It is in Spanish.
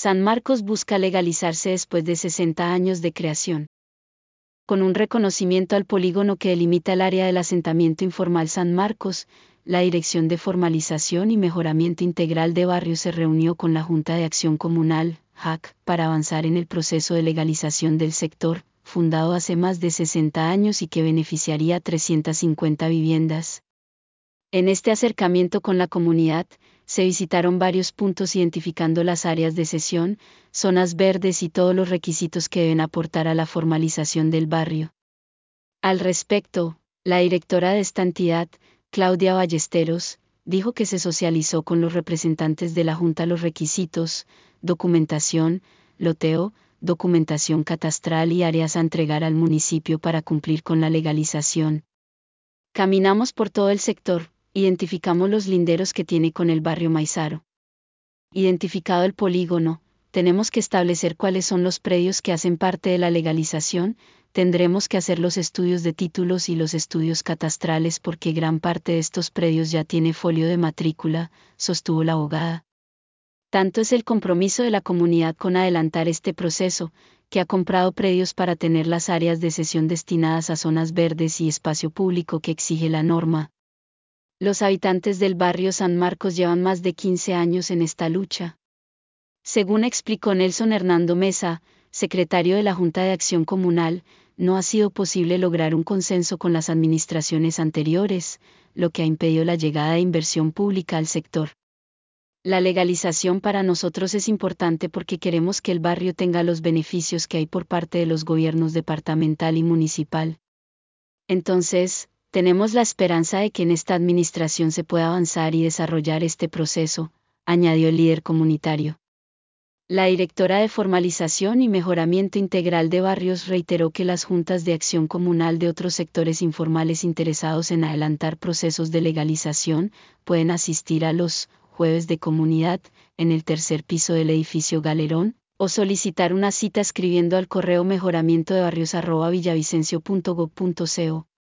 San Marcos busca legalizarse después de 60 años de creación. Con un reconocimiento al polígono que delimita el área del asentamiento informal San Marcos, la Dirección de Formalización y Mejoramiento Integral de Barrios se reunió con la Junta de Acción Comunal, JAC, para avanzar en el proceso de legalización del sector, fundado hace más de 60 años y que beneficiaría a 350 viviendas. En este acercamiento con la comunidad, se visitaron varios puntos identificando las áreas de sesión, zonas verdes y todos los requisitos que deben aportar a la formalización del barrio. Al respecto, la directora de esta entidad, Claudia Ballesteros, dijo que se socializó con los representantes de la Junta los requisitos, documentación, loteo, documentación catastral y áreas a entregar al municipio para cumplir con la legalización. Caminamos por todo el sector. Identificamos los linderos que tiene con el barrio Maizaro. Identificado el polígono, tenemos que establecer cuáles son los predios que hacen parte de la legalización, tendremos que hacer los estudios de títulos y los estudios catastrales porque gran parte de estos predios ya tiene folio de matrícula, sostuvo la abogada. Tanto es el compromiso de la comunidad con adelantar este proceso, que ha comprado predios para tener las áreas de sesión destinadas a zonas verdes y espacio público que exige la norma. Los habitantes del barrio San Marcos llevan más de 15 años en esta lucha. Según explicó Nelson Hernando Mesa, secretario de la Junta de Acción Comunal, no ha sido posible lograr un consenso con las administraciones anteriores, lo que ha impedido la llegada de inversión pública al sector. La legalización para nosotros es importante porque queremos que el barrio tenga los beneficios que hay por parte de los gobiernos departamental y municipal. Entonces, tenemos la esperanza de que en esta administración se pueda avanzar y desarrollar este proceso, añadió el líder comunitario. La directora de Formalización y Mejoramiento Integral de Barrios reiteró que las juntas de acción comunal de otros sectores informales interesados en adelantar procesos de legalización pueden asistir a los jueves de comunidad en el tercer piso del edificio Galerón, o solicitar una cita escribiendo al correo mejoramientodebarrios@villavicencio.gov.co.